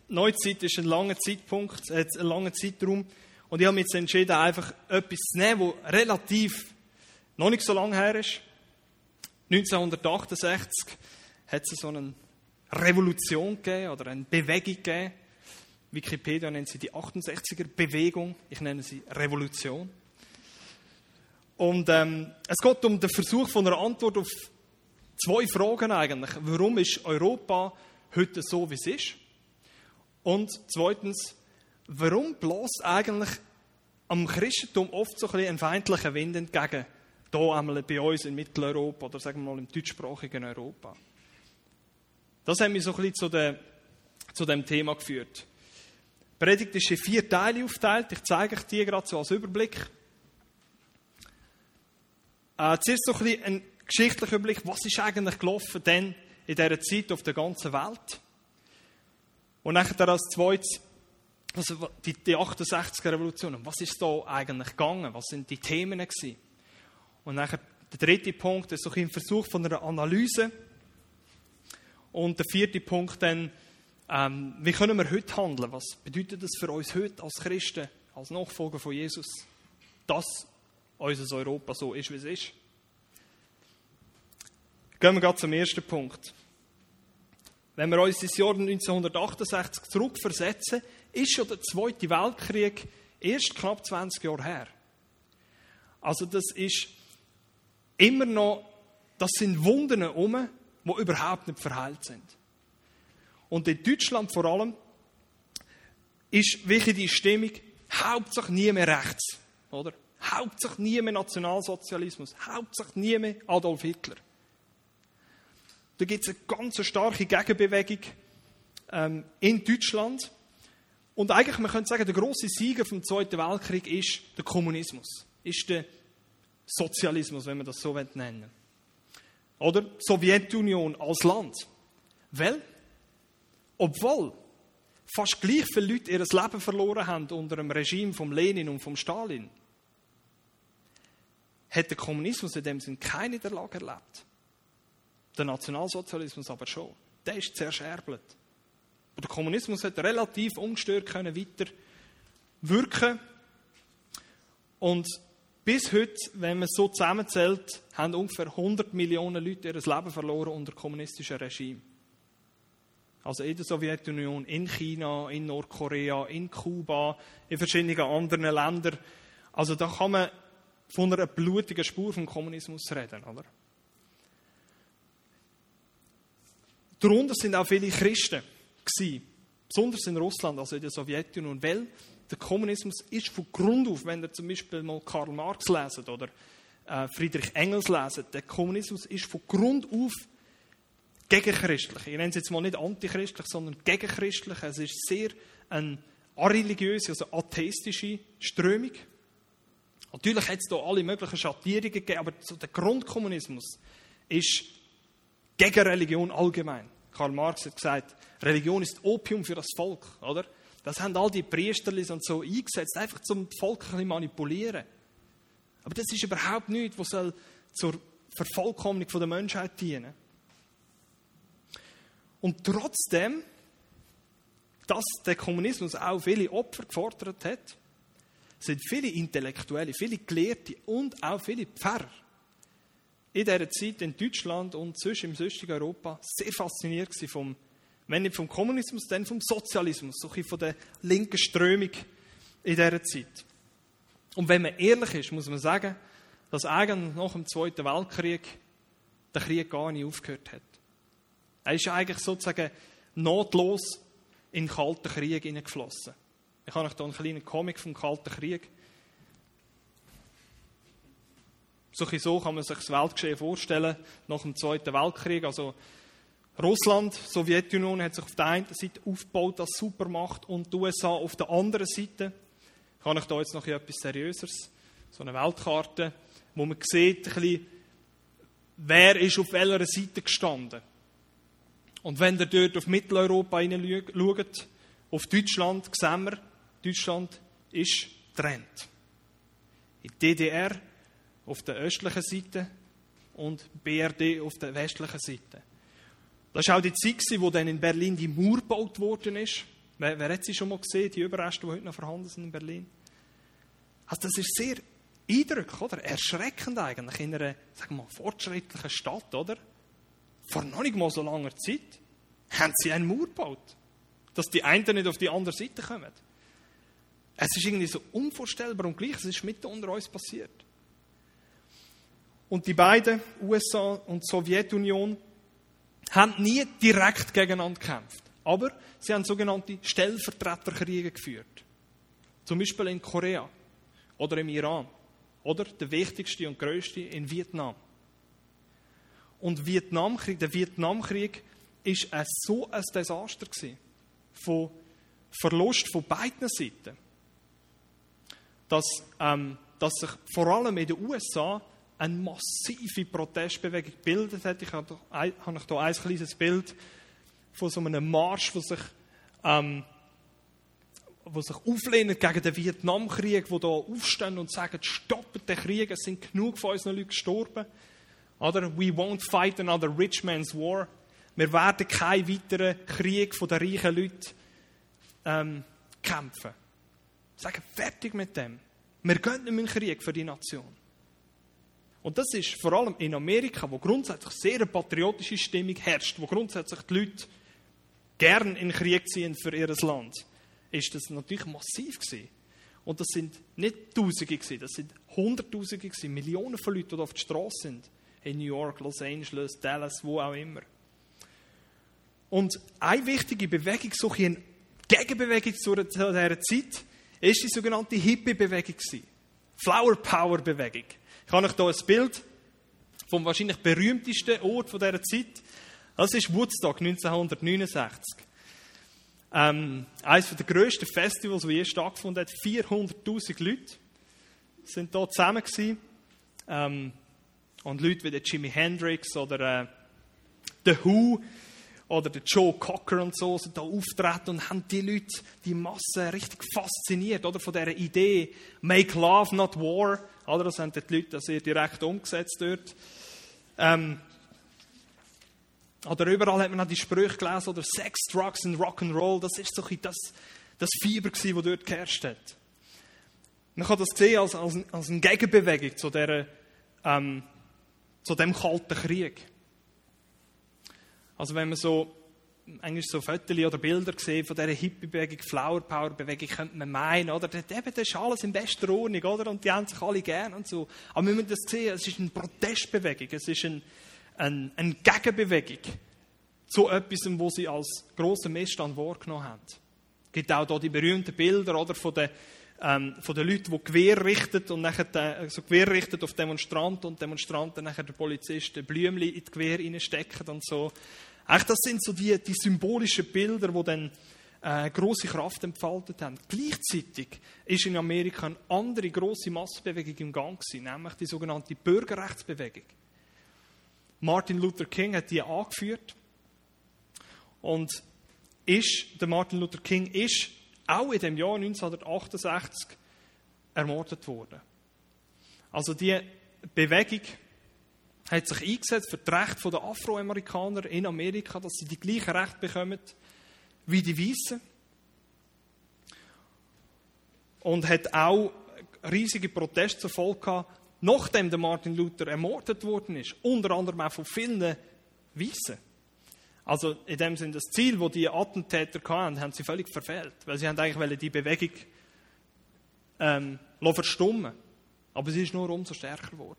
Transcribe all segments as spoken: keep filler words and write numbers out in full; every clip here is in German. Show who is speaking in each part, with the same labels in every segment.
Speaker 1: Neuzeit ist ein langer Zeitpunkt, äh, ein langer Zeitraum. Und ich habe mich jetzt entschieden, einfach etwas zu nehmen, das relativ noch nicht so lange her ist. neunzehnhundertachtundsechzig hat es so eine Revolution gegeben oder eine Bewegung gegeben. Wikipedia nennt sie die achtundsechziger-Bewegung. Ich nenne sie Revolution. Und ähm, es geht um den Versuch von einer Antwort auf zwei Fragen eigentlich. Warum ist Europa heute so, wie es ist? Und zweitens, warum bläst eigentlich am Christentum oft so ein bisschen ein feindlicher Wind entgegen? Hier einmal bei uns in Mitteleuropa oder sagen wir mal im deutschsprachigen Europa. Das hat mich so ein bisschen zu, der, zu dem Thema geführt. Die Predigt ist in vier Teile aufgeteilt. Ich zeige euch die gerade so als Überblick. Äh, zuerst so ein bisschen ein geschichtlicher Überblick, was ist eigentlich gelaufen denn in dieser Zeit auf der ganzen Welt. Und nachher als zweites also die, die achtundsechziger-Revolution. Was ist da eigentlich gegangen? Was sind die Themen gewesen? Und nachher der dritte Punkt ist so ein Versuch von einer Analyse. Und der vierte Punkt dann, ähm, wie können wir heute handeln? Was bedeutet das für uns heute als Christen, als Nachfolger von Jesus, dass unser Europa so ist, wie es ist? Gehen wir gerade zum ersten Punkt. Wenn wir uns ins Jahr neunzehnhundertachtundsechzig zurückversetzen, ist schon der Zweite Weltkrieg erst knapp zwanzig Jahre her. Also das ist immer noch, das sind Wunden herum, die überhaupt nicht verheilt sind. Und in Deutschland vor allem ist wirklich die Stimmung, Hauptsache nie mehr rechts, oder? Hauptsache nie mehr Nationalsozialismus, Hauptsache nie mehr Adolf Hitler. Da gibt es eine ganz starke Gegenbewegung ähm, in Deutschland. Und eigentlich, man könnte sagen, der grosse Sieger vom Zweiten Weltkrieg ist der Kommunismus, ist der Sozialismus, wenn man das so nennen will. Oder die Sowjetunion als Land. Weil, obwohl fast gleich viele Leute ihr Leben verloren haben unter dem Regime von Lenin und von Stalin, hat der Kommunismus in dem Sinne keine Niederlage erlebt. Der Nationalsozialismus aber schon. Der ist zerscherbelt. Der Kommunismus hat relativ ungestört können weiter wirken. Und bis heute, wenn man es so zusammenzählt, haben ungefähr hundert Millionen Leute ihr Leben verloren unter kommunistischen Regime. Also in der Sowjetunion, in China, in Nordkorea, in Kuba, in verschiedenen anderen Ländern. Also da kann man von einer blutigen Spur vom Kommunismus reden, oder? Darunter sind auch viele Christen gewesen, besonders in Russland, also in der Sowjetunion, weil der Kommunismus ist von Grund auf, wenn ihr zum Beispiel mal Karl Marx leset oder äh, Friedrich Engels leset, der Kommunismus ist von Grund auf gegenchristlich. Ich nenne es jetzt mal nicht antichristlich, sondern gegenchristlich. Es ist sehr eine areligiöse, also atheistische Strömung. Natürlich hat es da alle möglichen Schattierungen gegeben, aber so der Grundkommunismus ist gegen Religion allgemein. Karl Marx hat gesagt, Religion ist Opium für das Volk, oder? Das haben all die Priesterlis und so eingesetzt, einfach zum Volk ein bisschen manipulieren. Aber das ist überhaupt nichts, was soll zur Vervollkommnung der Menschheit dienen. Und trotzdem, dass der Kommunismus auch viele Opfer gefordert hat, sind viele Intellektuelle, viele Gelehrte und auch viele Pfarrer in dieser Zeit in Deutschland und sonst im sonstigen Europa sehr fasziniert gewesen vom, wenn nicht vom Kommunismus, dann vom Sozialismus, so ein bisschen von der linken Strömung in dieser Zeit. Und wenn man ehrlich ist, muss man sagen, dass eigentlich nach dem Zweiten Weltkrieg der Krieg gar nicht aufgehört hat. Er ist eigentlich sozusagen nahtlos in den Kalten Krieg hineingeflossen. Ich habe euch hier einen kleinen Comic vom Kalten Krieg. So, so kann man sich das Weltgeschehen vorstellen nach dem Zweiten Weltkrieg. Also Russland, die Sowjetunion, hat sich auf der einen Seite aufgebaut als Supermacht und die U S A auf der anderen Seite. Ich habe euch da jetzt noch etwas Seriöseres, so eine Weltkarte, wo man sieht, ein bisschen, wer ist auf welcher Seite gestanden. Und wenn ihr dort auf Mitteleuropa hineinschaut, auf Deutschland, sehen wir, Deutschland ist getrennt. In der D D R auf der östlichen Seite und B R D auf der westlichen Seite. Das war auch die Zeit, wo dann in Berlin die Mauer gebaut worden ist. Wer, wer hat sie schon mal gesehen, die Überreste, die heute noch vorhanden sind in Berlin? Also das ist sehr eindrücklich, oder? Erschreckend eigentlich in einer, sagen wir mal, fortschrittlichen Stadt, oder? Vor noch nicht mal so langer Zeit haben sie einen Mauer gebaut, dass die einen nicht auf die andere Seite kommen. Es ist irgendwie so unvorstellbar und gleich, es ist mitten unter uns passiert. Und die beiden, U S A und die Sowjetunion, haben nie direkt gegeneinander gekämpft. Aber sie haben sogenannte Stellvertreterkriege geführt. Zum Beispiel in Korea oder im Iran. Oder der wichtigste und grösste in Vietnam. Und Vietnamkrieg, der Vietnamkrieg war so ein Desaster gewesen, von Verlust von beiden Seiten, dass, ähm, dass sich vor allem in den U S A eine massive Protestbewegung gebildet hat. Ich habe hier ein, ein kleines Bild von so einem Marsch, wo sich, ähm, wo sich auflehnen gegen den Vietnamkrieg, wo da aufstehen und sagen, stoppet den Krieg, es sind genug von unseren Leuten gestorben. Oder we won't fight another rich man's war. Wir werden keinen weiteren Krieg von den reichen Leuten ähm, kämpfen. Sagen, fertig mit dem. Wir gehen nicht mehr in den Krieg für die Nation. Und das ist vor allem in Amerika, wo grundsätzlich sehr eine patriotische Stimmung herrscht, wo grundsätzlich die Leute gern in den Krieg ziehen für ihr Land, ist das natürlich massiv gewesen. Und das sind nicht Tausende gewesen, das sind Hunderttausende gewesen, Millionen von Leuten, die auf der Straße sind. In New York, Los Angeles, Dallas, wo auch immer. Und eine wichtige Bewegung, so eine Gegenbewegung zu dieser Zeit, ist die sogenannte Hippie-Bewegung gewesen. Flower Power-Bewegung. Ich habe euch hier ein Bild vom wahrscheinlich berühmtesten Ort dieser Zeit. Das ist Woodstock neunzehnhundertneunundsechzig. Ähm, eines der grössten Festivals, das je stattgefunden hat. vierhunderttausend Leute sind hier zusammen gewesen. Ähm, und Leute wie der Jimi Hendrix oder äh, The Who oder der Joe Cocker und so sind da auftreten und haben die Leute, die Masse richtig fasziniert, oder, von dieser Idee «Make love, not war». Oder, das haben die Leute sehr direkt umgesetzt dort. Ähm, oder überall hat man auch die Sprüche gelesen, oder «Sex, Drugs and Rock'n'Roll». Das war so das, das Fieber, das dort geherrscht hat. Man kann das sehen als, als, als eine Gegenbewegung zu, dieser, ähm, zu dem Kalten Krieg. Also wenn man so, eigentlich so Fotos oder Bilder sieht von dieser Hippie-Bewegung, Flower-Power-Bewegung, könnte man meinen, oder? Das, eben, das ist alles in bester Ordnung, oder? Und die haben sich alle gern und so. Aber wir müssen das sehen, es ist eine Protestbewegung, es ist eine, eine, eine Gegenbewegung zu etwas, was sie als grossen Missstand wahrgenommen haben. Es gibt auch hier die berühmten Bilder, oder, von den, ähm, von den Leuten, die Gewehr richten und nachher äh, so Gewehr richten auf Demonstranten und Demonstranten nachher der Polizisten Blümchen in die Gewehr reinstecken und so. Eigentlich, das sind so die, die symbolischen Bilder, die dann äh, grosse Kraft entfaltet haben. Gleichzeitig ist in Amerika eine andere grosse Massenbewegung im Gang gewesen, nämlich die sogenannte Bürgerrechtsbewegung. Martin Luther King hat die angeführt und ist, der Martin Luther King ist auch in dem Jahr neunzehnhundertachtundsechzig ermordet worden. Also die Bewegung hat sich eingesetzt für das Recht der Afroamerikaner in Amerika, dass sie die gleichen Rechte bekommen wie die Weißen. Und hat auch riesige Proteste zur Folge gehabt, nachdem der Martin Luther ermordet worden ist. Unter anderem auch von vielen Weißen. Also in dem Sinne, das Ziel, das die Attentäter hatten, haben sie völlig verfehlt. Weil sie haben eigentlich die Bewegung ähm, verstummen. Aber sie ist nur umso stärker geworden.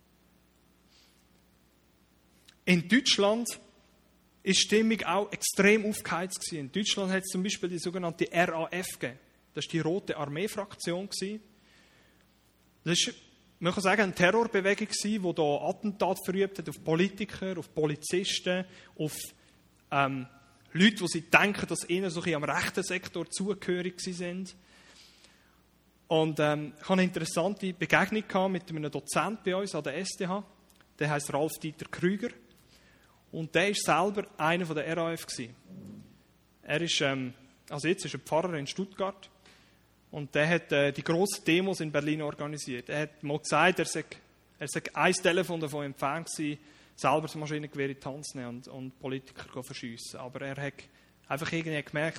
Speaker 1: In Deutschland war die Stimmung auch extrem aufgeheizt. In Deutschland hat es zum Beispiel die sogenannte R A F gegeben. Das war die Rote Armee-Fraktion. Das war, man kann sagen, eine Terrorbewegung, die hier Attentate verübt hat auf Politiker, auf Polizisten, auf ähm, Leute, die sie denken, dass ihnen so ein bisschen am rechten Sektor zugehörig sind. Und ähm, ich hatte eine interessante Begegnung mit einem Dozent bei uns an der S D H. Der heisst Ralf-Dieter Krüger. Und der war selber einer der R A F. Er ist, ähm, also jetzt ist er Pfarrer in Stuttgart. Und der hat äh, die grossen Demos in Berlin organisiert. Er hat mal gesagt, er sei, er sei ein Telefon davon entfernt gewesen, selber das Maschinengewehr in die Hand zu nehmen und, und Politiker zu verschiessen. Aber er hat einfach irgendwie gemerkt,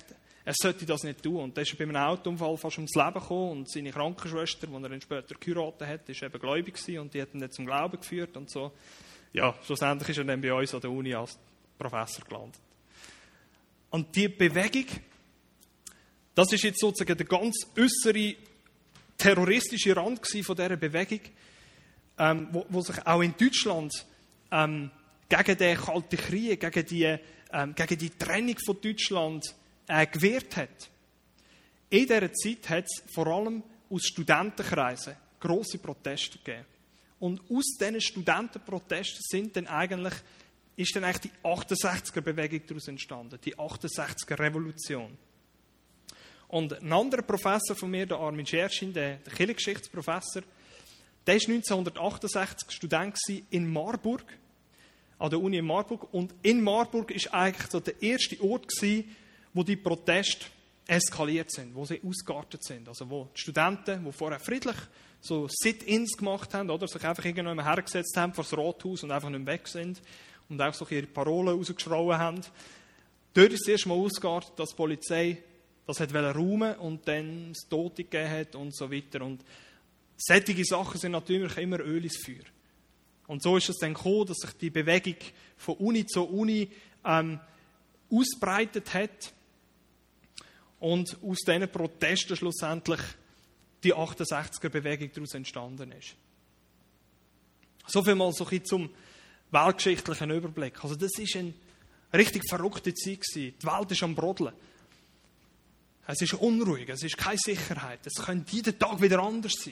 Speaker 1: er sollte das nicht tun. Und er ist bei einem Autounfall fast ums Leben gekommen und seine Krankenschwester, die er dann später geheiratet hat, ist eben gläubig gewesen und die hat ihn dann zum Glauben geführt und so. Ja, schlussendlich ist er dann bei uns an der Uni als Professor gelandet. Und die Bewegung, das ist jetzt sozusagen der ganz äußere terroristische Rand von dieser Bewegung, ähm, wo, wo sich auch in Deutschland ähm, gegen den Kalten Krieg, gegen die, ähm, gegen die Trennung von Deutschland äh, gewehrt hat. In dieser Zeit hat es vor allem aus Studentenkreisen grosse Proteste gegeben. Und aus diesen Studentenprotesten sind dann eigentlich, ist dann eigentlich die achtundsechziger-Bewegung daraus entstanden, die achtundsechziger-Revolution. Und ein anderer Professor von mir, der Armin Scherschin, der, der Kirchengeschichtsprofessor, der war neunzehnhundertachtundsechzig Student in Marburg, an der Uni in Marburg. Und in Marburg war eigentlich so der erste Ort, wo die Proteste eskaliert sind, wo sie ausgeartet sind. Also wo die Studenten, die vorher friedlich so Sit-ins gemacht haben, oder sich einfach irgendwann hergesetzt haben vor das Rathaus und einfach nicht mehr weg sind und auch so ihre Parolen rausgeschrien haben. Dort ist es erst mal ausgeartet, dass die Polizei das hat räumen und dann es Tote gegeben hat und so weiter. Und solche Sachen sind natürlich immer Öl ins Feuer. Und so ist es dann gekommen, dass sich die Bewegung von Uni zu Uni ähm, ausbreitet hat und aus diesen Protesten schlussendlich die achtundsechziger-Bewegung daraus entstanden ist. So viel mal so ein bisschen zum weltgeschichtlichen Überblick. Also das war eine richtig verrückte Zeit gewesen. Die Welt ist am Brodeln. Es ist unruhig, es ist keine Sicherheit. Es könnte jeden Tag wieder anders sein.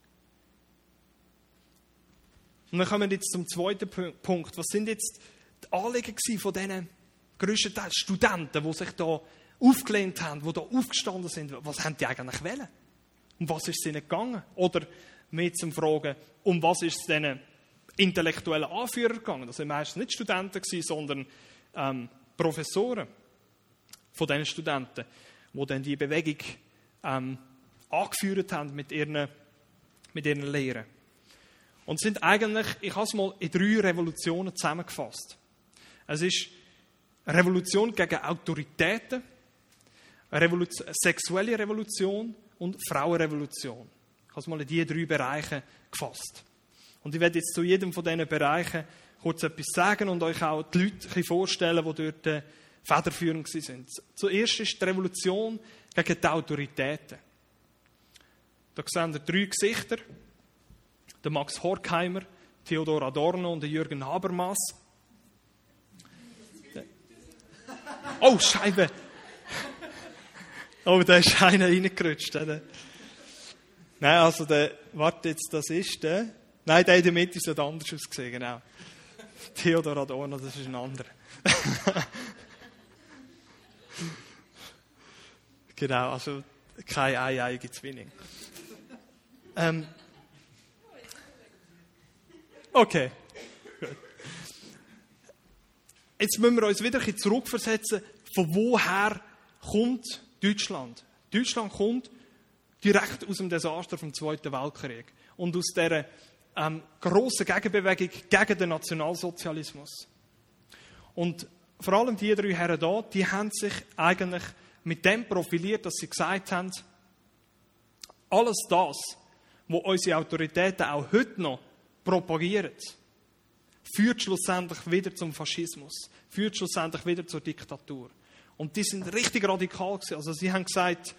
Speaker 1: Und dann kommen wir jetzt zum zweiten Punkt. Was sind jetzt die Anliegen von diesen grösstenteils Studenten, die sich da aufgelehnt haben, die da aufgestanden sind? Was haben die eigentlich wollen? Um was ist es ihnen gegangen? Oder mehr zum Fragen, um was ist es diesen intellektuellen Anführern gegangen? Das waren meistens nicht Studenten, sondern ähm, Professoren von diesen Studenten, die dann die Bewegung ähm, angeführt haben mit ihren, mit ihren Lehren. Und sind eigentlich, ich habe es mal in drei Revolutionen zusammengefasst. Es ist eine Revolution gegen Autoritäten, eine Revolution, eine sexuelle Revolution und Frauenrevolution. Ich habe es mal in diese drei Bereiche gefasst. Und ich werde jetzt zu jedem von diesen Bereichen kurz etwas sagen und euch auch die Leute ein bisschen vorstellen, die dort äh, federführend sind. Zuerst ist die Revolution gegen die Autoritäten. Da sehen wir drei Gesichter. Der Max Horkheimer, Theodor Adorno und der Jürgen Habermas. Oh, Scheibe! Oh, da ist einer reingerutscht. Oder? Nein, also der, warte jetzt, das ist der. Nein, der in der Mitte ist anders ausgesehen, genau. Theodor Adorno, das ist ein anderer. Genau, also kein eieiige Zwilling. Ähm, okay, gut. Jetzt müssen wir uns wieder ein bisschen zurückversetzen, von woher kommt Deutschland? Deutschland kommt direkt aus dem Desaster vom Zweiten Weltkrieg und aus dieser ähm, grossen Gegenbewegung gegen den Nationalsozialismus. Und vor allem die drei Herren hier, die haben sich eigentlich mit dem profiliert, dass sie gesagt haben, alles das, was unsere Autoritäten auch heute noch propagieren, führt schlussendlich wieder zum Faschismus, führt schlussendlich wieder zur Diktatur. Und die sind richtig radikal gewesen. Also sie haben gesagt,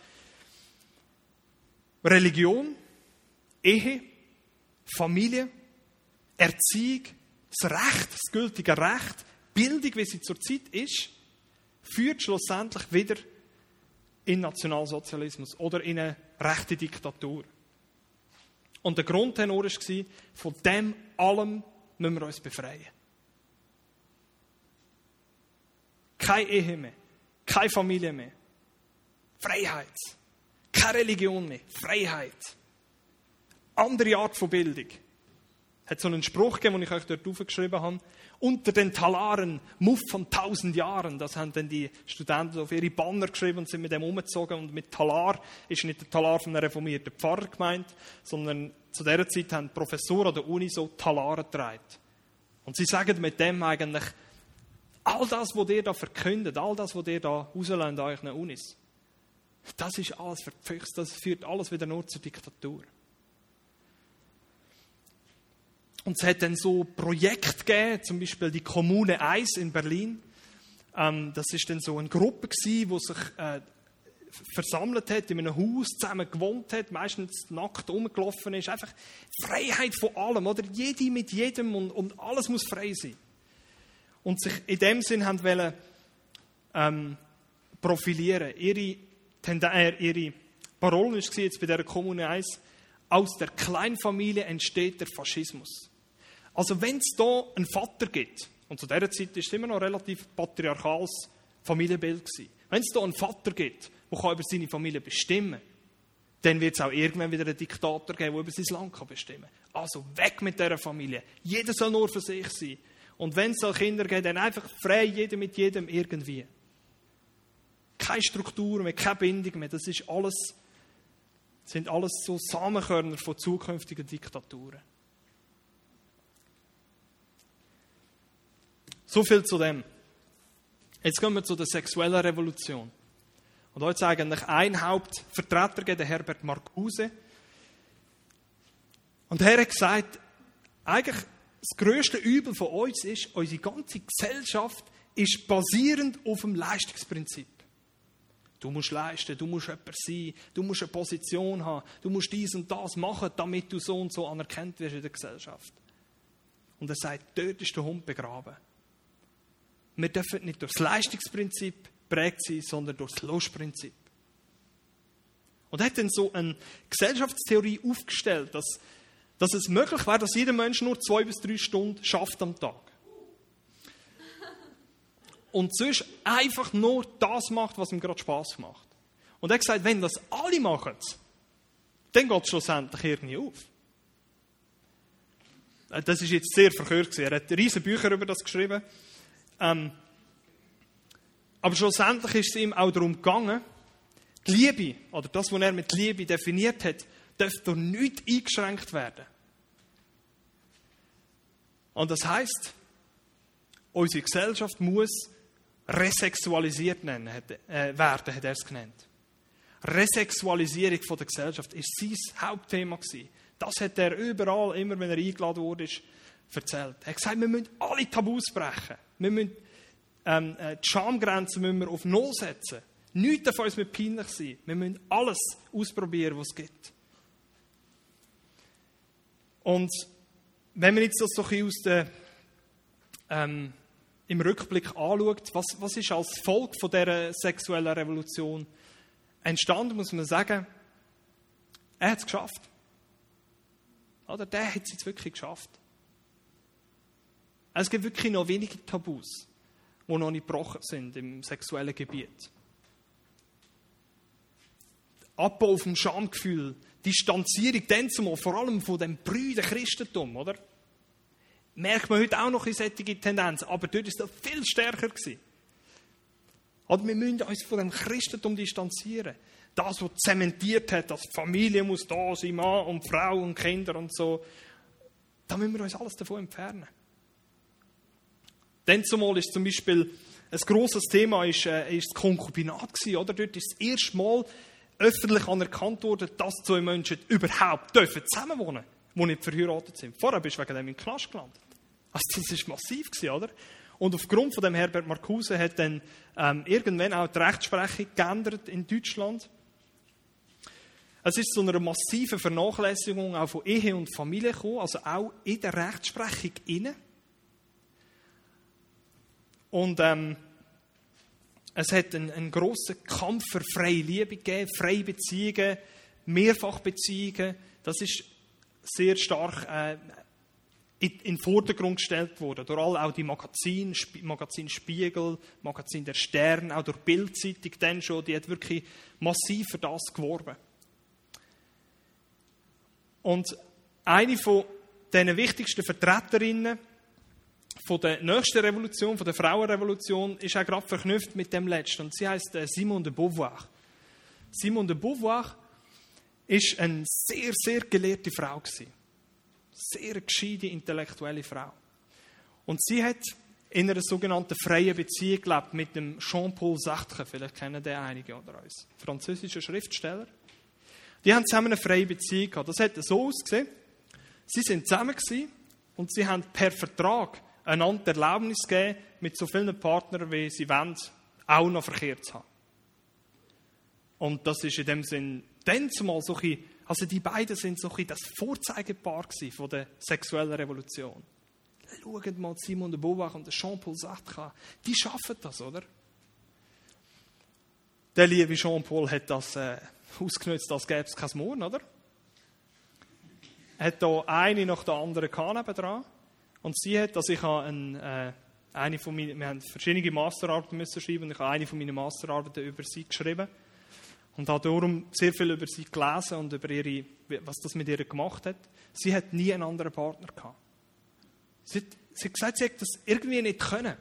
Speaker 1: Religion, Ehe, Familie, Erziehung, das Recht, das gültige Recht, Bildung, wie sie zurzeit ist, führt schlussendlich wieder in Nationalsozialismus oder in eine rechte Diktatur. Und der Grundtenor war, von dem allem müssen wir uns befreien. Keine Ehe mehr, keine Familie mehr, Freiheit, keine Religion mehr, Freiheit. Andere Art von Bildung. Es hat so einen Spruch gegeben, den ich euch dort aufgeschrieben habe. Unter den Talaren, Muff von tausend Jahren. Das haben dann die Studenten auf ihre Banner geschrieben und sind mit dem umgezogen. Und mit Talar ist nicht der Talar von einem reformierten Pfarrer gemeint, sondern zu dieser Zeit haben Professoren an der Uni so Talare getragen. Und sie sagen mit dem eigentlich, all das, was ihr da verkündet, all das, was ihr da rauslässt an euren Unis, das ist alles verpfüchst, das führt alles wieder nur zur Diktatur. Und es hat dann so Projekte gegeben, zum Beispiel die Kommune eins in Berlin. Ähm, das ist dann so eine Gruppe gewesen, die sich äh, versammelt hat, in einem Haus zusammen gewohnt hat, meistens nackt rumgelaufen ist. Einfach Freiheit von allem, oder? Jede mit jedem und, und alles muss frei sein. Und sich in dem Sinn haben wollen, ähm, profilieren. Ihre, äh, ihre Parole war jetzt bei dieser Kommune eins, aus der Kleinfamilie entsteht der Faschismus. Also wenn es da einen Vater gibt, und zu dieser Zeit war es immer noch ein relativ patriarchales Familienbild gewesen. Wenn es da einen Vater gibt, der über seine Familie bestimmen kann, dann wird es auch irgendwann wieder einen Diktator geben, der über sein Land bestimmen kann. Also weg mit dieser Familie. Jeder soll nur für sich sein. Und wenn es Kinder gibt, dann einfach frei, jeder mit jedem irgendwie. Keine Struktur mehr, keine Bindung mehr. Das ist alles, sind alles so Samenkörner von zukünftigen Diktaturen. So viel zu dem. Jetzt kommen wir zu der sexuellen Revolution. Und heute ist eigentlich ein Hauptvertreter, der Herbert Marcuse. Und er hat gesagt, eigentlich das grösste Übel von uns ist, unsere ganze Gesellschaft ist basierend auf dem Leistungsprinzip. Du musst leisten, du musst jemand sein, du musst eine Position haben, du musst dies und das machen, damit du so und so anerkannt wirst in der Gesellschaft. Und er sagt, dort ist der Hund begraben. Wir dürfen nicht durch das Leistungsprinzip geprägt sein, sondern durch das Lustprinzip. Und er hat dann so eine Gesellschaftstheorie aufgestellt, dass, dass es möglich wäre, dass jeder Mensch nur zwei bis drei Stunden schafft am Tag. Und sonst einfach nur das macht, was ihm gerade Spass macht. Und er hat gesagt, wenn das alle machen, dann geht es schlussendlich irgendwie auf. Das ist jetzt sehr verkürzt. Er hat riesige Bücher über das geschrieben. Ähm, aber schlussendlich ist es ihm auch darum gegangen, die Liebe, oder das, was er mit Liebe definiert hat, darf durch nichts eingeschränkt werden. Und das heisst, unsere Gesellschaft muss resexualisiert nennen, hat, äh, werden, hat er es genannt. Resexualisierung von der Gesellschaft ist sein Hauptthema gewesen. Das hat er überall, immer wenn er eingeladen wurde, erzählt. Er hat gesagt, wir müssen alle Tabus brechen. Wir müssen, ähm, die Schamgrenzen müssen wir auf Null setzen. Nichts darf uns mit peinlich sein. Wir müssen alles ausprobieren, was es gibt. Und wenn man jetzt das so ein bisschen aus der, ähm, im Rückblick anschaut, was, was ist als Folge von dieser sexuellen Revolution entstanden, muss man sagen, er hat es geschafft. Oder der hat es jetzt wirklich geschafft. Es gibt wirklich noch wenige Tabus, die noch nicht gebrochen sind im sexuellen Gebiet. Abbau vom Schamgefühl, Distanzierung dann zumal, vor allem von dem brüden Christentum, oder? Merkt man heute auch noch eine solche Tendenz, aber dort war es viel stärker gewesen. Aber wir müssen uns von dem Christentum distanzieren. Das, was zementiert hat, dass die Familie muss da sein, Mann und Frau und Kinder und so, da müssen wir uns alles davon entfernen. Dann zumal ist zum Beispiel ein grosses Thema ist, äh, ist das Konkubinat gewesen, oder? Dort ist das erste Mal öffentlich anerkannt worden, dass zwei Menschen überhaupt dürfen zusammenwohnen, die nicht verheiratet sind. Vorher bist du wegen dem im Knast gelandet. Also das war massiv gewesen, oder? Und aufgrund von dem Herbert Marcuse hat dann ähm, irgendwann auch die Rechtsprechung geändert in Deutschland. Es ist zu einer massiven Vernachlässigung auch von Ehe und Familie gekommen, also auch in der Rechtsprechung inne. Und ähm, es hat einen, einen grossen Kampf für freie Liebe gegeben, freie Beziehungen, Mehrfachbeziehungen. Das ist sehr stark äh, in, in den Vordergrund gestellt worden. Durch all auch die Magazine, Sp- Magazin Spiegel, Magazin Der Stern, auch durch Bild-Zeitung dann schon, die hat wirklich massiv für das geworben. Und eine von den wichtigsten Vertreterinnen von der nächsten Revolution, von der Frauenrevolution, ist auch gerade verknüpft mit dem letzten. Und sie heisst Simone de Beauvoir. Simone de Beauvoir ist eine sehr, sehr gelehrte Frau gewesen. Sehr gescheite, intellektuelle Frau. Und sie hat in einer sogenannten freien Beziehung gelebt mit dem Jean-Paul Sartre. Vielleicht kennen den einige unter uns. Französischer Schriftsteller. Die haben zusammen eine freie Beziehung gehabt. Das hat so ausgesehen. Sie sind zusammen gewesen und sie haben per Vertrag einander die Erlaubnis gegeben, mit so vielen Partnern, wie sie wollen, auch noch Verkehr zu haben. Und das ist in dem Sinn dann zumal so ein bisschen, also die beiden sind so ein bisschen das Vorzeigepaar gewesen von der sexuellen Revolution. Schaut mal Simone de Beauvoir und Jean-Paul Sartre. Die schaffen das, oder? Der liebe Jean-Paul hat das äh, ausgenutzt, als gäbe es kein Morgen, oder? Er hat da eine nach der anderen nebendran. Und sie hat, also ich habe ein, äh, eine von meinen, wir haben verschiedene Masterarbeiten müssen schreiben und ich habe eine von meinen Masterarbeiten über sie geschrieben. Und habe darum sehr viel über sie gelesen und über ihre, was das mit ihr gemacht hat. Sie hat nie einen anderen Partner gehabt. Sie hat, sie hat gesagt, sie hätte das irgendwie nicht können.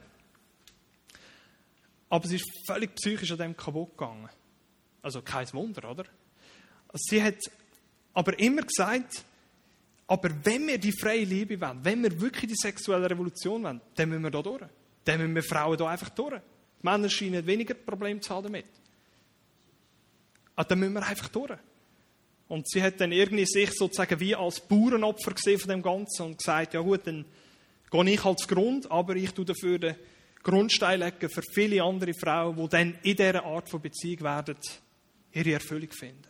Speaker 1: Aber sie ist völlig psychisch an dem kaputt gegangen. Also kein Wunder, oder? Also sie hat aber immer gesagt, aber wenn wir die freie Liebe wollen, wenn wir wirklich die sexuelle Revolution wollen, dann müssen wir da durch. Dann müssen wir Frauen da einfach durch. Die Männer scheinen weniger Probleme zu haben damit. Aber dann müssen wir einfach durch. Und sie hat dann irgendwie sich sozusagen wie als Bauernopfer gesehen von dem Ganzen und gesagt, ja gut, dann gehe ich halt zugrunde, aber ich tue dafür den Grundstein legen für viele andere Frauen, die dann in dieser Art von Beziehung werden, ihre Erfüllung finden.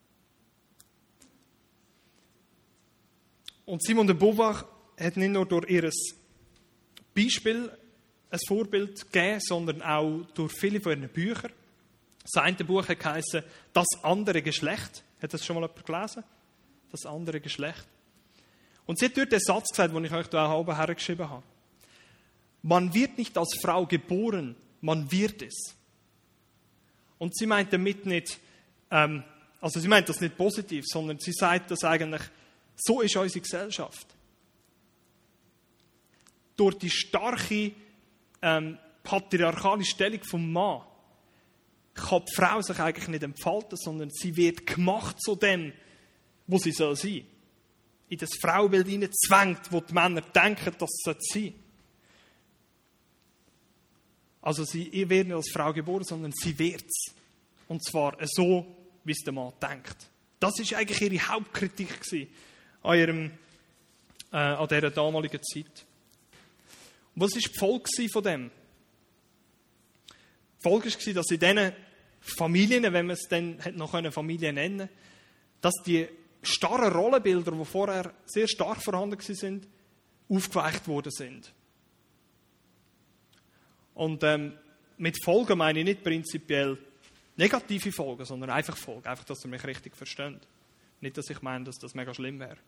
Speaker 1: Und Simone de Beauvoir hat nicht nur durch ihr Beispiel ein Vorbild gegeben, sondern auch durch viele von ihren Büchern. Das eine Buch hat geheißen «Das andere Geschlecht». Hat das schon mal jemand gelesen? «Das andere Geschlecht». Und sie hat dort den Satz gesagt, den ich euch da oben hergeschrieben habe. Man wird nicht als Frau geboren, man wird es. Und sie meint damit nicht, ähm, also sie meint das nicht positiv, sondern sie sagt das eigentlich, so ist unsere Gesellschaft. Durch die starke ähm, patriarchale Stellung vom Mann kann die Frau sich eigentlich nicht entfalten, sondern sie wird gemacht zu dem, wo sie soll sein. In das Frauenbild hineinzwängt, wo die Männer denken, dass es sein soll. Also sie wird nicht als Frau geboren, sondern sie wird es. Und zwar so, wie es der Mann denkt. Das war eigentlich ihre Hauptkritik an, ihrem, äh, an dieser damaligen Zeit. Und was war die Folge von dem? Die Folge war, dass in diesen Familien, wenn man es dann noch Familien nennen konnte, dass die starren Rollenbilder, die vorher sehr stark vorhanden waren, aufgeweicht worden sind. Und ähm, mit Folgen meine ich nicht prinzipiell negative Folgen, sondern einfach Folgen. Einfach, dass ihr mich richtig versteht. Nicht, dass ich meine, dass das mega schlimm wäre.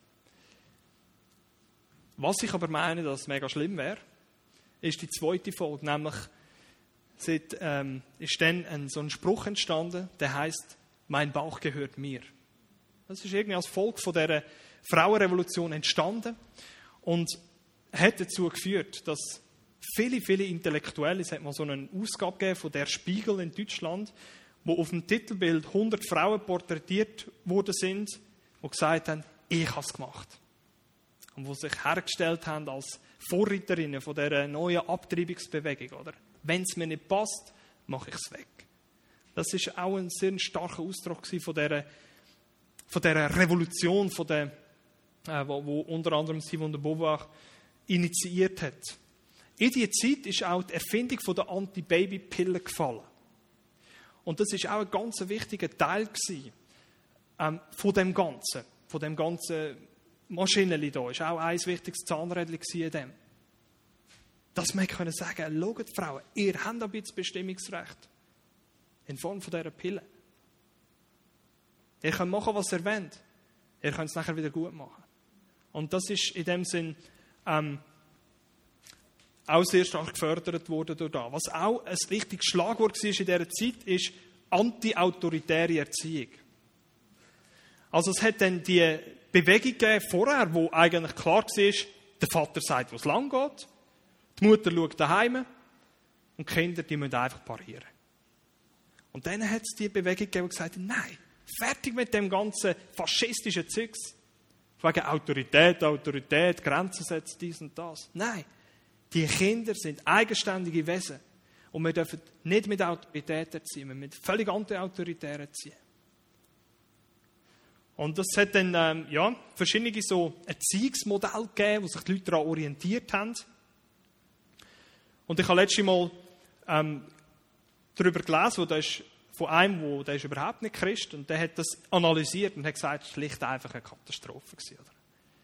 Speaker 1: Was ich aber meine, dass es mega schlimm wäre, ist die zweite Folge, nämlich seit, ähm, ist dann ein, so ein Spruch entstanden, der heisst, mein Bauch gehört mir. Das ist irgendwie als Folge von dieser Frauenrevolution entstanden und hat dazu geführt, dass viele, viele Intellektuelle, es hat mal so eine Ausgabe gegeben von der Spiegel in Deutschland, wo auf dem Titelbild hundert Frauen porträtiert worden sind, die gesagt haben, ich habe es gemacht. Und die sich hergestellt haben als Vorreiterinnen von dieser neuen Abtreibungsbewegung. Oder? Wenn es mir nicht passt, mache ich es weg. Das war auch ein sehr starker Ausdruck von dieser, von dieser Revolution, von der, äh, wo, wo unter anderem Simone de Beauvoir initiiert hat. In dieser Zeit ist auch die Erfindung der Anti-Baby-Pille gefallen. Und das war auch ein ganz wichtiger Teil gewesen, ähm, von dem Ganzen, von dem ganzen Maschinenli da. Ist auch ein wichtiges Zahnrädchen in dem. Dass man können sagen, schaut Frauen, ihr habt ein bisschen Bestimmungsrecht. In Form von dieser Pille. Ihr könnt machen, was ihr wollt. Ihr könnt es nachher wieder gut machen. Und das ist in dem Sinn ähm, auch sehr stark gefördert worden durch das. Was auch ein wichtiges Schlagwort war in dieser Zeit, ist anti-autoritäre Erziehung. Also es hat dann die Bewegung gegeben vorher, wo eigentlich klar war, der Vater sagt, wo es lang geht, die Mutter schaut daheim und die Kinder, die müssen einfach parieren. Und dann hat es die Bewegung gegeben, die gesagt hat, nein, fertig mit dem ganzen faschistischen Zeugs. Wegen Autorität, Autorität, Grenzen setzen, dies und das. Nein. Die Kinder sind eigenständige Wesen. Und wir dürfen nicht mit Autorität erziehen, wir müssen völlig anti-autoritär erziehen. Und das hat dann ähm, ja, verschiedene so Erziehungsmodelle gegeben, wo sich die Leute daran orientiert haben. Und ich habe letztes Mal ähm, darüber gelesen, wo das ist von einem, wo, der ist überhaupt nicht Christ, und der hat das analysiert und hat gesagt, es war schlicht einfach eine Katastrophe gewesen, oder?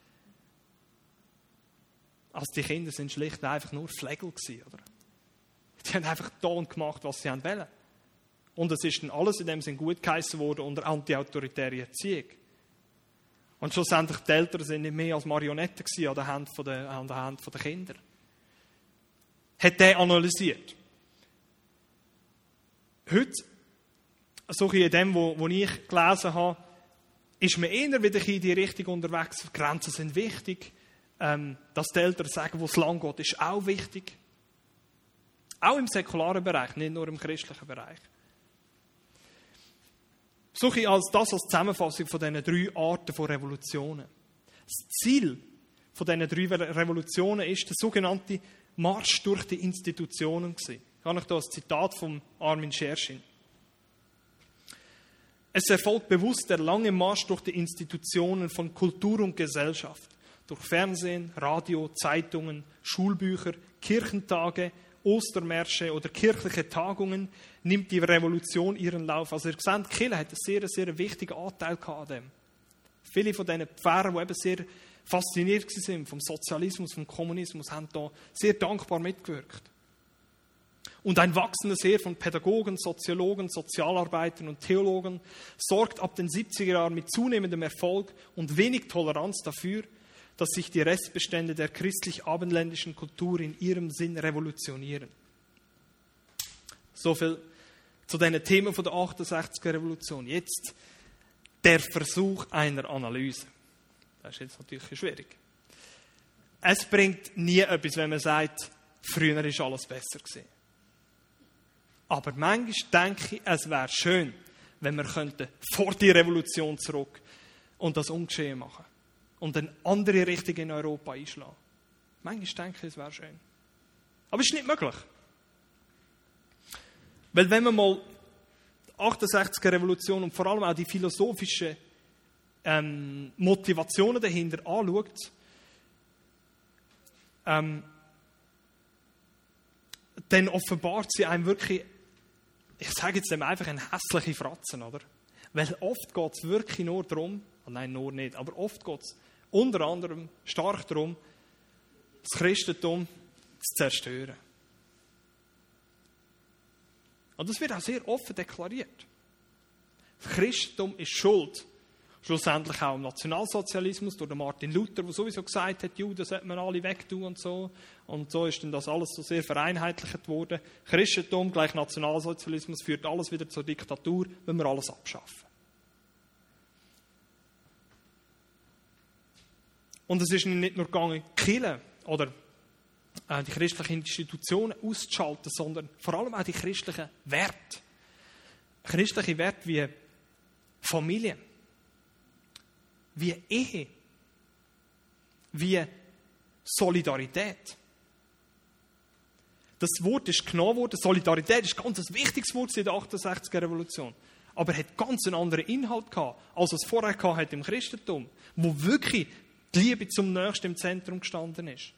Speaker 1: Also die Kinder sind schlicht einfach nur Flegel gewesen, oder? Die haben einfach getan gemacht, was sie wollten. Und es ist dann alles in dem Sinn gut geheissen worden unter anti-autoritäre Erziehung. Und schlussendlich die Eltern sind nicht mehr als Marionetten gewesen an der Hand der, an der Hand der Kinder. Hat der analysiert. Heute, so in dem, wo, wo ich gelesen habe, ist man eher wieder in die Richtung unterwegs. Grenzen sind wichtig. Ähm, dass die Eltern sagen, wo es lang geht, ist auch wichtig. Auch im säkularen Bereich, nicht nur im christlichen Bereich. Suche ich als das als Zusammenfassung von diesen drei Arten von Revolutionen. Das Ziel von diesen drei Revolutionen ist der sogenannte Marsch durch die Institutionen gewesen. Ich habe hier ein Zitat von Armin Scherschin. Es erfolgt bewusst der lange Marsch durch die Institutionen von Kultur und Gesellschaft. Durch Fernsehen, Radio, Zeitungen, Schulbücher, Kirchentage, Ostermärsche oder kirchliche Tagungen nimmt die Revolution ihren Lauf. Also ihr seht, die Kirche hat einen sehr, sehr wichtigen Anteil an dem. Viele von diesen Pfarrern, die eben sehr fasziniert waren vom Sozialismus, vom Kommunismus, haben da sehr dankbar mitgewirkt. Und ein wachsendes Heer von Pädagogen, Soziologen, Sozialarbeitern und Theologen sorgt ab den siebziger Jahren mit zunehmendem Erfolg und wenig Toleranz dafür, dass sich die Restbestände der christlich-abendländischen Kultur in ihrem Sinn revolutionieren. Soviel zu diesen Themen von der achtundsechziger Revolution. Jetzt der Versuch einer Analyse. Das ist jetzt natürlich schwierig. Es bringt nie etwas, wenn man sagt, früher war alles besser gewesen. Aber manchmal denke ich, es wäre schön, wenn wir könnten vor die Revolution zurück und das ungeschehen machen. Und eine andere Richtung in Europa einschlagen. Manchmal denke ich, es wäre schön. Aber es ist nicht möglich. Weil wenn man mal die achtundsechziger Revolution und vor allem auch die philosophischen ähm, Motivationen dahinter anschaut, ähm, dann offenbart sie einem wirklich, ich sage jetzt einfach, eine hässliche Fratzen, oder? Weil oft geht es wirklich nur darum, oh nein, nur nicht, aber oft geht es unter anderem stark darum, das Christentum zu zerstören. Und das wird auch sehr offen deklariert. Das Christentum ist schuld. Schlussendlich auch im Nationalsozialismus durch Martin Luther, der sowieso gesagt hat, Juden sollten wir alle wegtun und so. Und so ist dann das alles so sehr vereinheitlicht worden. Christentum gleich Nationalsozialismus führt alles wieder zur Diktatur, wenn wir alles abschaffen. Und es ist nicht nur gegangen, die Kirche oder äh, die christlichen Institutionen auszuschalten, sondern vor allem auch die christlichen Werte. Christliche Werte wie Familie, wie Ehe, wie Solidarität. Das Wort ist genommen worden. Solidarität ist ganz ein wichtiges Wort in der achtundsechziger Revolution. Aber es hat ganz einen anderen Inhalt gehabt, als es vorher gehabt hat im Christentum, wo wirklich die Liebe zum Nächsten im Zentrum gestanden ist.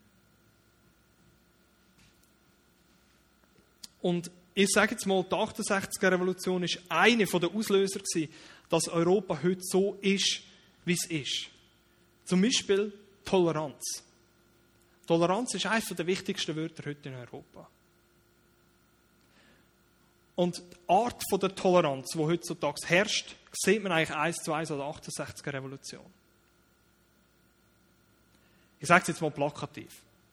Speaker 1: Und ich sage jetzt mal, die achtundsechziger Revolution war eine der Auslöser, dass Europa heute so ist, wie es ist. Zum Beispiel Toleranz. Toleranz ist eines der wichtigsten Wörter heute in Europa. Und die Art der Toleranz, die heutzutage herrscht, sieht man eigentlich eins zu eins an der achtundsechziger Revolution. Ich sage es jetzt mal plakativ.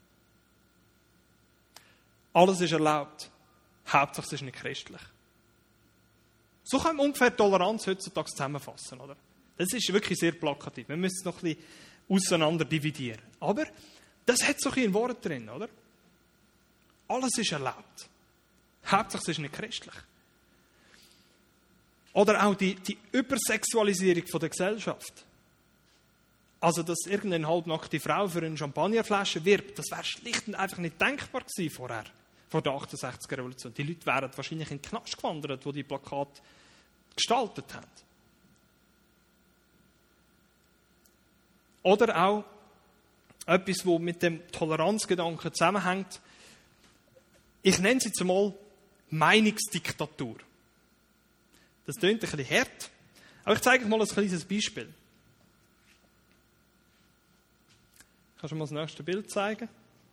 Speaker 1: Alles ist erlaubt. Hauptsache es ist nicht christlich. So kann man ungefähr Toleranz heutzutage zusammenfassen, oder? Das ist wirklich sehr plakativ. Wir müssen es noch ein bisschen auseinander dividieren. Aber das hat so ein Wort drin, oder? Alles ist erlaubt. Hauptsache es ist nicht christlich. Oder auch die, die Übersexualisierung von der Gesellschaft. Also, dass irgendeine halbnackte Frau für eine Champagnerflasche wirbt, das wäre schlicht und einfach nicht denkbar gewesen vorher, vor der achtundsechziger Revolution. Die Leute wären wahrscheinlich in den Knast gewandert, die die Plakate gestaltet haben. Oder auch etwas, das mit dem Toleranzgedanken zusammenhängt. Ich nenne es jetzt einmal Meinungsdiktatur. Das klingt ein bisschen hart, aber ich zeige euch mal ein kleines Beispiel. Kannst du mal das nächste Bild zeigen?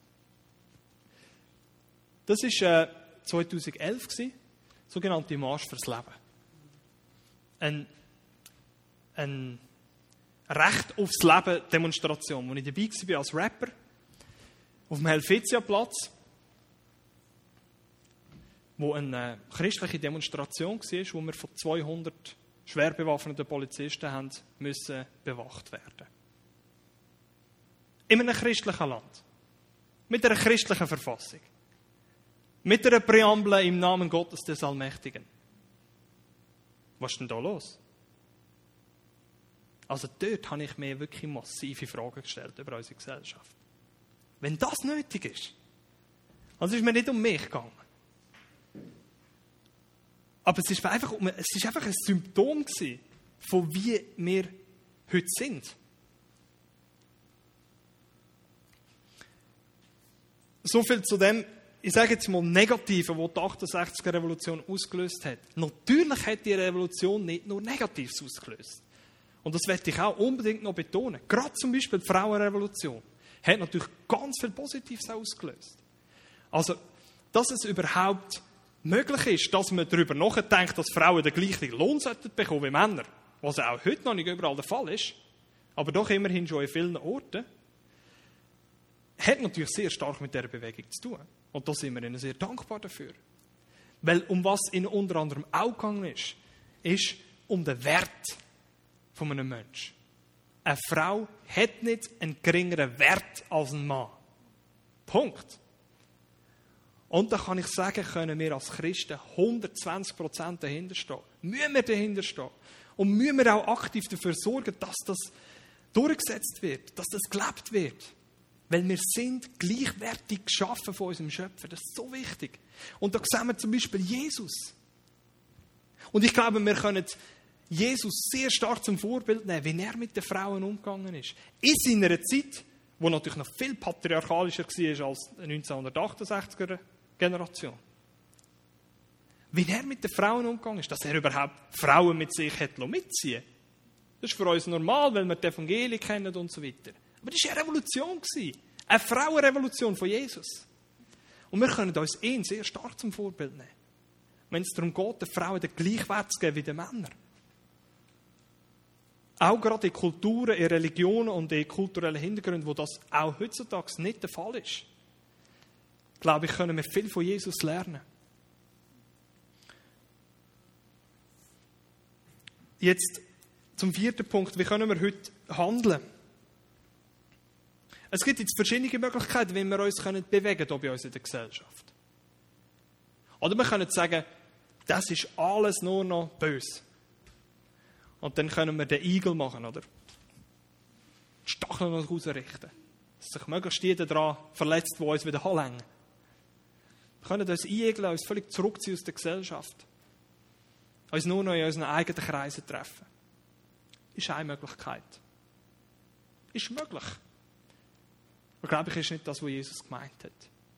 Speaker 1: Das war äh, zweitausendelf, sogenannte Marsch fürs Leben. Ein, ein Recht aufs Leben Demonstration, wo ich dabei war als Rapper auf dem Helvetia-Platz, wo eine äh, christliche Demonstration war, wo wir von zweihundert schwer bewaffneten Polizisten haben müssen bewacht werden. In einem christlichen Land. Mit einer christlichen Verfassung. Mit einer Präambel im Namen Gottes des Allmächtigen. Was ist denn da los? Also dort habe ich mir wirklich massive Fragen gestellt über unsere Gesellschaft. Wenn das nötig ist, also ist mir nicht um mich gegangen. Aber es ist einfach, es ist einfach ein Symptom gewesen, von wie wir heute sind. So viel zu dem, ich sage jetzt mal, Negativen, was die achtundsechziger Revolution ausgelöst hat. Natürlich hat die Revolution nicht nur Negatives ausgelöst. Und das möchte ich auch unbedingt noch betonen. Gerade zum Beispiel die Frauenrevolution hat natürlich ganz viel Positives ausgelöst. Also, dass es überhaupt möglich ist, dass man darüber nachdenkt, dass Frauen den gleichen Lohn bekommen sollten wie Männer, was auch heute noch nicht überall der Fall ist, aber doch immerhin schon in vielen Orten, hat natürlich sehr stark mit dieser Bewegung zu tun. Und da sind wir ihnen sehr dankbar dafür. Weil um was ihnen unter anderem auch gegangen ist, ist um den Wert von einem Menschen. Eine Frau hat nicht einen geringeren Wert als ein Mann. Punkt. Und da kann ich sagen, können wir als Christen hundertzwanzig Prozent dahinter stehen. Müssen wir dahinter stehen. Und müssen wir auch aktiv dafür sorgen, dass das durchgesetzt wird, dass das gelebt wird. Weil wir sind gleichwertig geschaffen von unserem Schöpfer. Das ist so wichtig. Und da sehen wir zum Beispiel Jesus. Und ich glaube, wir können Jesus sehr stark zum Vorbild nehmen, wie er mit den Frauen umgegangen ist. In seiner Zeit, wo natürlich noch viel patriarchalischer war als die neunzehnhundertachtundsechziger Generation. Wie er mit den Frauen umgegangen ist, dass er überhaupt Frauen mit sich hat mitziehen. Das ist für uns normal, weil wir die Evangelien kennen und so weiter. Aber das war eine Revolution. Eine Frauenrevolution von Jesus. Und wir können uns ihn sehr stark zum Vorbild nehmen. Wenn es darum geht, den Frauen den gleichen Wert zu geben wie den Männern. Auch gerade in Kulturen, in Religionen und in kulturellen Hintergründen, wo das auch heutzutage nicht der Fall ist, glaube ich, können wir viel von Jesus lernen. Jetzt zum vierten Punkt. Wie können wir heute handeln? Es gibt jetzt verschiedene Möglichkeiten, wie wir uns bewegen können hier bei uns in der Gesellschaft. Oder wir können sagen, das ist alles nur noch böse. Und dann können wir den Igel machen, oder? Die Stacheln noch rausrichten. Dass sich möglichst jeder daran verletzt, der uns wieder anlängen. Wir können uns einigeln, uns völlig zurückziehen aus der Gesellschaft. Uns nur noch in unseren eigenen Kreisen treffen. Ist eine Möglichkeit. Ist möglich. Aber glaube ich, ist nicht das, was Jesus gemeint hat.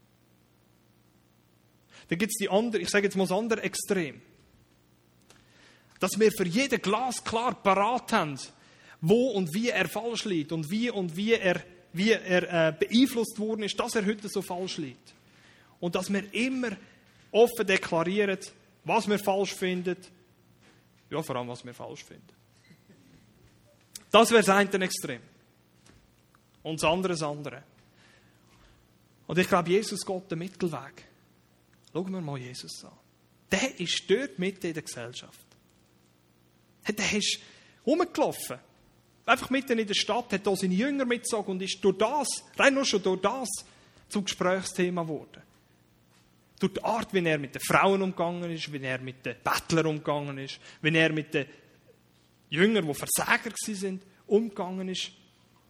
Speaker 1: Dann gibt es die andere, ich sage jetzt mal das andere Extrem. Dass wir für jeden Glas klar parat haben, wo und wie er falsch liegt und wie und wie er, wie er äh, beeinflusst worden ist, dass er heute so falsch liegt. Und dass wir immer offen deklarieren, was wir falsch finden. Ja, vor allem, was wir falsch finden. Das wäre das eine Extrem. Und das andere das andere. Und ich glaube, Jesus geht den Mittelweg. Schauen wir mal Jesus an. Der ist dort mitten in der Gesellschaft. Der ist rumgelaufen. Einfach mitten in der Stadt, hat da seine Jünger mitgezogen und ist durch das, rein nur schon durch das, zum Gesprächsthema geworden. Durch die Art, wie er mit den Frauen umgegangen ist, wie er mit den Bettlern umgegangen ist, wie er mit den Jüngern, die Versager waren, umgegangen ist.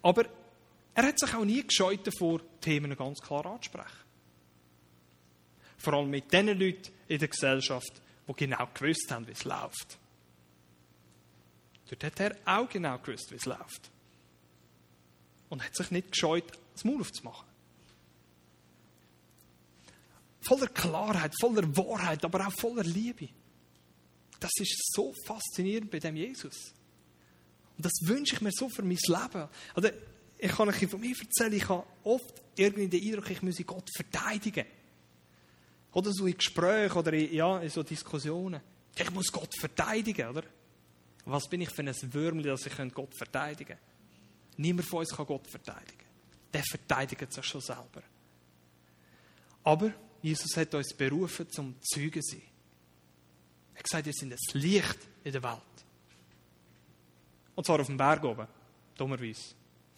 Speaker 1: Aber er hat sich auch nie gescheut davor, Themen ganz klar anzusprechen. Vor allem mit den Leuten in der Gesellschaft, die genau gewusst haben, wie es läuft. Dort hat er auch genau gewusst, wie es läuft. Und hat sich nicht gescheut, das Maul aufzumachen. Voller Klarheit, voller Wahrheit, aber auch voller Liebe. Das ist so faszinierend bei dem Jesus. Und das wünsche ich mir so für mein Leben. Also, ich kann euch von mir erzählen, ich habe oft irgendwie den Eindruck, ich müsse Gott verteidigen. Oder so in Gesprächen oder in, ja, in so Diskussionen. Ich muss Gott verteidigen, oder? Was bin ich für ein Würmchen, dass ich Gott verteidigen kann? Niemand von uns kann Gott verteidigen. Der verteidigt sich schon selber. Aber Jesus hat uns berufen, zum Zeugen zu sein. Er hat gesagt, wir sind das Licht in der Welt. Und zwar auf dem Berg oben, dummerweise.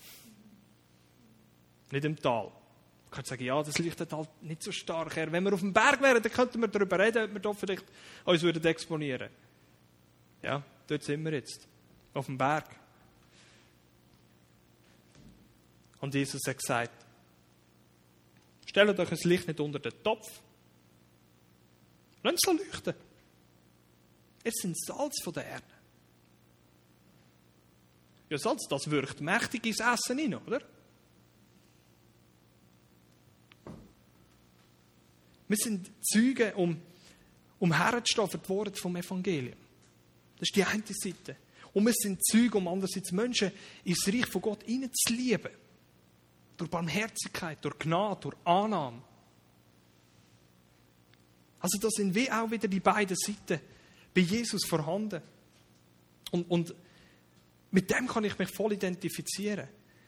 Speaker 1: Nicht im Tal. Man könnte sagen, ja, das Licht hat halt nicht so stark her. Wenn wir auf dem Berg wären, dann könnten wir darüber reden, ob wir da vielleicht uns würden exponieren. Ja, dort sind wir jetzt. Auf dem Berg. Und Jesus hat gesagt, stellt euch das Licht nicht unter den Topf. Lasst es leuchten. Ihr seid Salz von der Erde. Ja, Salz, das wirkt mächtig ins Essen hinein, oder? Wir sind Zeugen, um, um herzustehen für die Worte vom Evangelium. Das ist die eine Seite. Und wir sind Zeugen, um andererseits Menschen ins Reich von Gott hineinzulieben. Durch Barmherzigkeit, durch Gnade, durch Annahme. Also da sind wie auch wieder die beiden Seiten bei Jesus vorhanden. Und, und mit dem kann ich mich voll identifizieren.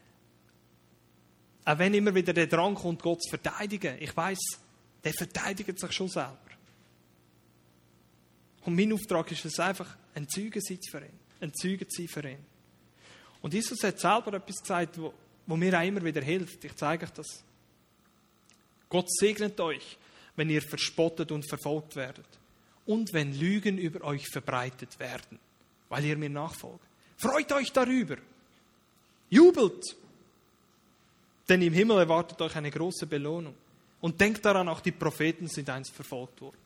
Speaker 1: Auch wenn immer wieder der Drang kommt, Gott zu verteidigen. Ich weiss, der verteidigt sich schon selber. Und mein Auftrag ist es einfach, ein Zeuge sein für ihn. Ein Zeuge zu sein für ihn. Und Jesus hat selber etwas gesagt, wo, wo mir auch immer wieder hilft. Ich zeige euch das. Gott segnet euch, wenn ihr verspottet und verfolgt werdet. Und wenn Lügen über euch verbreitet werden, weil ihr mir nachfolgt. Freut euch darüber. Jubelt. Denn im Himmel erwartet euch eine große Belohnung. Und denkt daran, auch die Propheten sind einst verfolgt worden.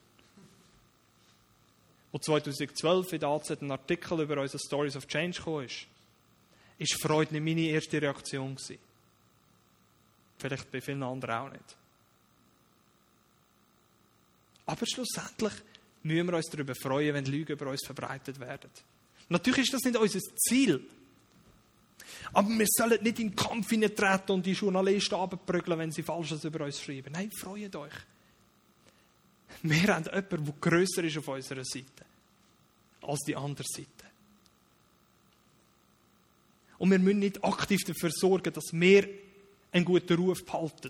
Speaker 1: Wo zwanzig zwölf in der A Z ein Artikel über unsere Stories of Change gekommen ist, ist Freude nicht meine erste Reaktion gewesen. Vielleicht bei vielen anderen auch nicht. Aber schlussendlich müssen wir uns darüber freuen, wenn Lügen über uns verbreitet werden. Natürlich ist das nicht unser Ziel. Aber wir sollen nicht in den Kampf hineintreten und die Journalisten runterprügeln, wenn sie Falsches über uns schreiben. Nein, freut euch. Wir haben jemanden, der grösser ist auf unserer Seite als die andere Seite. Und wir müssen nicht aktiv dafür sorgen, dass wir einen guten Ruf behalten.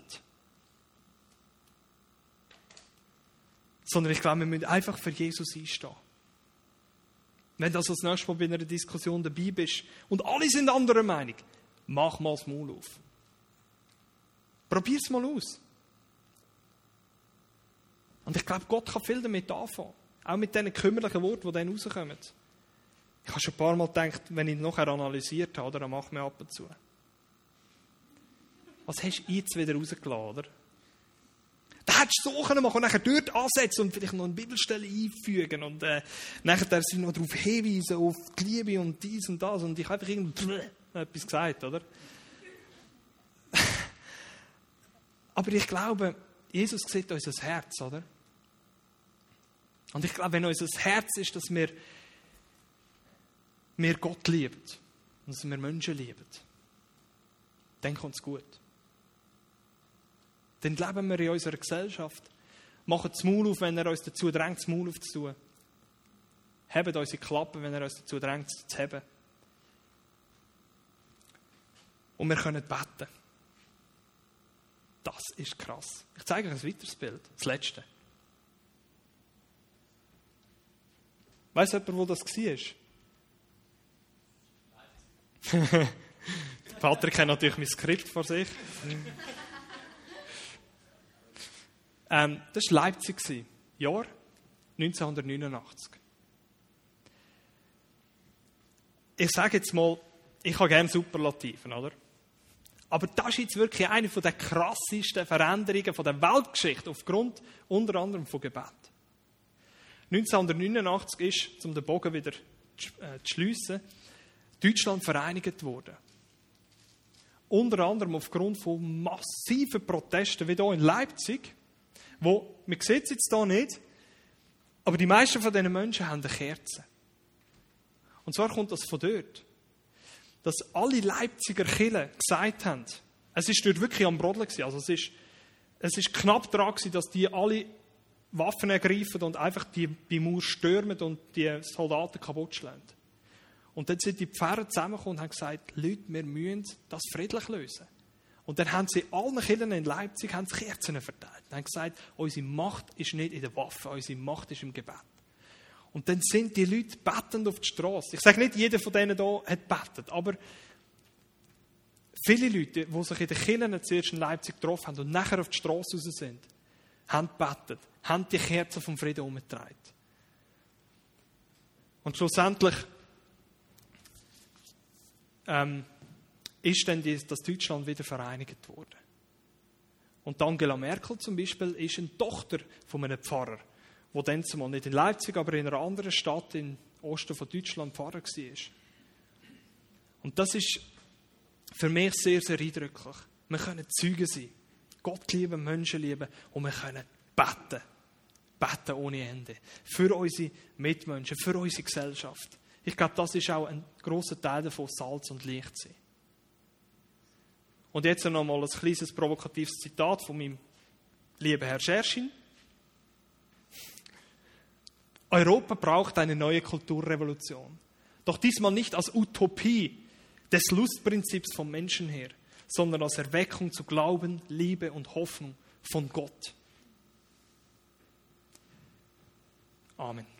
Speaker 1: Sondern ich glaube, wir müssen einfach für Jesus einstehen. Wenn du also das nächste Mal bei einer Diskussion dabei bist und alle sind anderer Meinung, mach mal das Maul auf. Probier es mal aus. Und ich glaube, Gott kann viel damit anfangen. Auch mit diesen kümmerlichen Worten, die dann rauskommen. Ich habe schon ein paar Mal gedacht, wenn ich ihn nachher analysiert habe, dann mache ich mir ab und zu. Was hast du jetzt wieder rausgelassen, oder? Da hättest du so machen können und nachher dort ansetzen und vielleicht noch eine Bibelstelle einfügen und äh, nachher sie noch darauf hinweisen, auf die Liebe und dies und das und ich habe einfach irgendwie etwas gesagt, oder? Aber ich glaube, Jesus sieht unser Herz, oder? Und ich glaube, wenn unser Herz ist, dass wir, wir Gott lieben und dass wir Menschen lieben, dann kommt es gut. Dann leben wir in unserer Gesellschaft, machen das Maul auf, wenn er uns dazu drängt, das Maul aufzutun. Heben unsere Klappen, wenn er uns dazu drängt, zu heben. Und wir können beten. Das ist krass. Ich zeige euch ein weiteres Bild, das letzte. Weiss jemand, wo das war? Patrick hat natürlich mein Skript vor sich. ähm, das war Leipzig, Jahr neunzehnhundertneunundachtzig. Ich sage jetzt mal, ich habe gerne Superlativen, oder? Aber das ist jetzt wirklich eine der krassesten Veränderungen von der Weltgeschichte aufgrund unter anderem von Gebet. neunzehnhundertneunundachtzig ist, um den Bogen wieder zu schliessen, Deutschland vereinigt worden. Unter anderem aufgrund von massiven Protesten, wie hier in Leipzig, wo, man sieht es jetzt hier nicht, aber die meisten von diesen Menschen haben eine Kerze. Und zwar kommt das von dort, dass alle Leipziger Kirchen gesagt haben, es war dort wirklich am Brodeln, also es ist, es ist knapp dran gewesen, dass die alle Waffen ergreifen und einfach die, die Mauer stürmen und die Soldaten kaputt schlagen. Und dann sind die Pfarrer zusammengekommen und haben gesagt, Leute, wir müssen das friedlich lösen. Und dann haben sie allen Kirchen in Leipzig haben sie Kerzen verteilt. Und haben gesagt, unsere Macht ist nicht in der Waffe, unsere Macht ist im Gebet. Und dann sind die Leute bettend auf die Straße. Ich sage nicht, jeder von denen hier hat bettet, aber viele Leute, die sich in den Kirchen zuerst in Leipzig getroffen haben und nachher auf die Straße raus sind, haben bettet, haben die Kerzen vom Frieden umgetragen. Und schlussendlich ähm, ist dann die, das Deutschland wieder vereinigt worden. Und Angela Merkel zum Beispiel ist eine Tochter von einem Pfarrer, der dann zumal nicht in Leipzig, aber in einer anderen Stadt im Osten von Deutschland Pfarrer war. Und das ist für mich sehr, sehr eindrücklich. Wir können Zeugen sein, Gott lieben, Menschen lieben und wir können beten. Beten ohne Ende. Für unsere Mitmenschen, für unsere Gesellschaft. Ich glaube, das ist auch ein grosser Teil davon, Salz und Licht sein. Und jetzt noch mal ein kleines provokatives Zitat von meinem lieben Herr Scherschin. Europa braucht eine neue Kulturrevolution. Doch diesmal nicht als Utopie des Lustprinzips vom Menschen her, sondern als Erweckung zu Glauben, Liebe und Hoffnung von Gott. Amen.